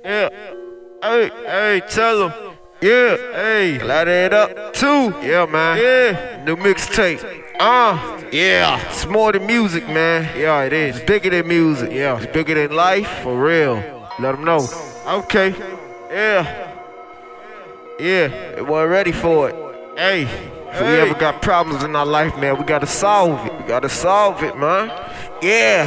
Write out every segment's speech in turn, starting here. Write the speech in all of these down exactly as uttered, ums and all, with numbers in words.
Yeah. Hey, hey, tell him. Yeah, hey, light it up too. Yeah, man. Yeah, new mixtape. Uh, yeah, it's more than music, man. Yeah, it is. It's bigger than music. Yeah, it's bigger than life, for real. Let them know. Okay. Yeah. Yeah, we weren't ready for it. Hey, if we ever got problems in our life, man, we gotta solve it. We gotta solve it, man. Yeah.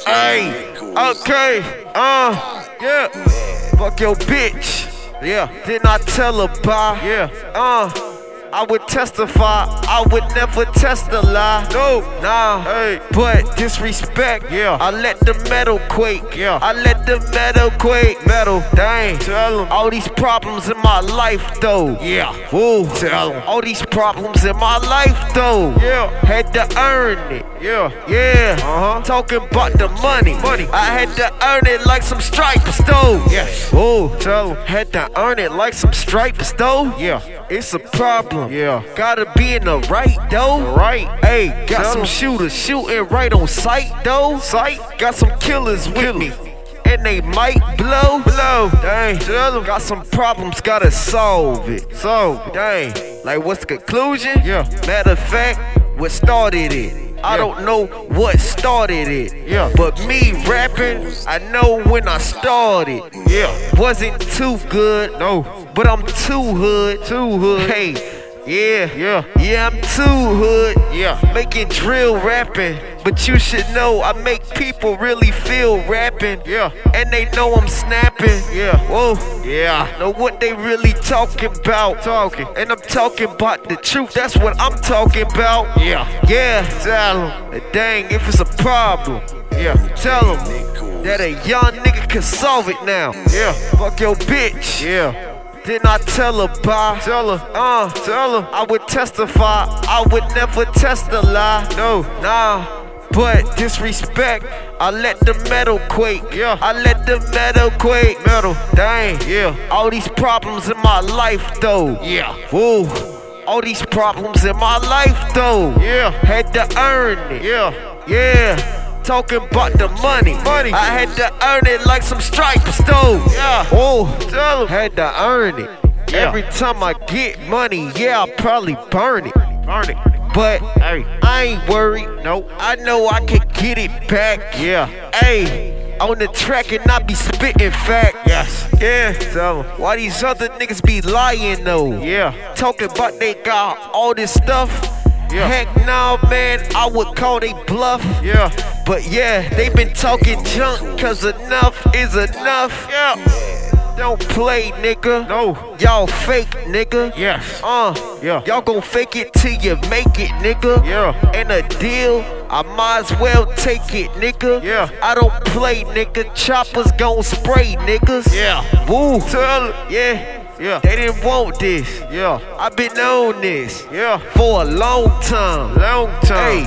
Hey. Okay. Uh. Yeah. Fuck your bitch. Yeah. Didn't I tell her bye? Yeah. Uh. I would testify, I would never test a lie. No, nah, hey, but disrespect, yeah. I let the metal quake, yeah. I let the metal quake, metal, dang. Tell them all these problems in my life, though. Yeah, woo. Tell them all these problems in my life, though. Yeah, had to earn it. Yeah, yeah. Uh huh. Talking about the money, money. I had to earn it like some stripes, though. Yes. Woo. Tell them had to earn it like some stripes, though. Yeah, it's a problem. Yeah, gotta be in the right though. Right. Hey, got Tell some shooters shooting right on sight though. Sight. Got some killers with Kill me, and they might blow. Blow. Dang. Tell them. Got some problems, gotta solve it. Solve it. Dang. Like what's the conclusion? Yeah. Matter of fact, what started it? I yeah. don't know what started it. Yeah. But me rapping, I know when I started. Yeah. Wasn't too good. No. But I'm too hood. Too hood. Hey. Yeah, yeah, yeah, I'm too hood. Yeah, making drill rapping. But you should know I make people really feel rapping. Yeah, and they know I'm snapping. Yeah, whoa, yeah, know what they really talking about. Talking, and I'm talking about the truth. That's what I'm talking about. Yeah, yeah, tell them. Dang, if it's a problem, yeah, tell them that a young nigga can solve it now. Yeah, fuck your bitch. Yeah. Didn't I tell her bye? Tell her, uh, tell her I would testify, I would never test a lie. No, nah, but disrespect, I let the metal quake. Yeah, I let the metal quake. Metal, dang, yeah. All these problems in my life though. Yeah, woo. All these problems in my life though. Yeah, had to earn it. Yeah, yeah. Talking about the money. money. I had to earn it like some stripes, though. Yeah. Oh, tell them. Had to earn it. Yeah. Every time I get money, yeah, I'll probably burn it. Burn it. But, hey, I ain't worried. Nope. I know I can get it back. Yeah. Hey, on the track and I be spitting fact. Yes. Yeah. Tell them. Why these other niggas be lying, though? Yeah. Talking about they got all this stuff. Yeah. Heck nah, man, I would call they bluff. Yeah. But yeah, they been talking junk, cause enough is enough. Yeah. Don't play, nigga. No. Y'all fake, nigga. Yes. Uh. Yeah. Y'all gon' fake it till you make it, nigga. Yeah. And a deal, I might as well take it, nigga. Yeah. I don't play, nigga. Choppers gon' spray, niggas. Yeah. Woo. Tell them. Yeah. Yeah. They didn't want this. Yeah. I've been on this. Yeah. For a long time. Long time.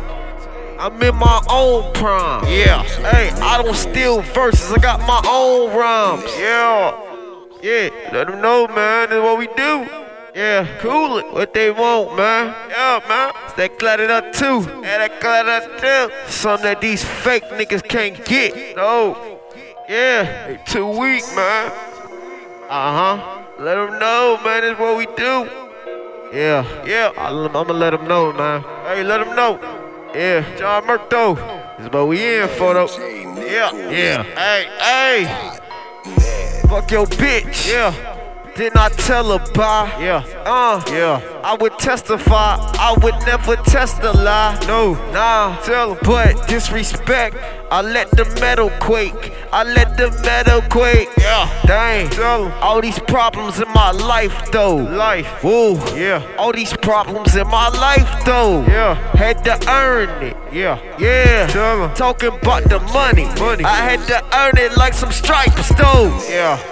Hey, I'm in my own prime. Yeah. Hey, I don't steal verses. I got my own rhymes. Yeah. Yeah. Let them know, man. That's what we do. Yeah. Cool it. What they want, man. Yeah, man. It's that cluttered up too. Yeah, that cluttered up too. Something that these fake niggas can't get. No. Yeah. They too weak, man. Uh-huh. Let them know, man, that's what we do. Yeah, yeah, I'm gonna let them know, man. Hey, let them know. Yeah, John Murto. This is what we in for, though. Yeah, yeah. Hey, hey. Fuck your bitch. Yeah. Didn't I tell her bye? Yeah. Uh, yeah. I would testify, I would never test a lie. No, nah, tell her. But disrespect, I let the metal quake. I let the metal quake. Yeah. Dang. Tell her. All these problems in my life though. Life. Woo. Yeah. All these problems in my life though. Yeah. Had to earn it. Yeah. Yeah. Tell her. Talking about the money. Money. I had to earn it like some stripes though. Yeah.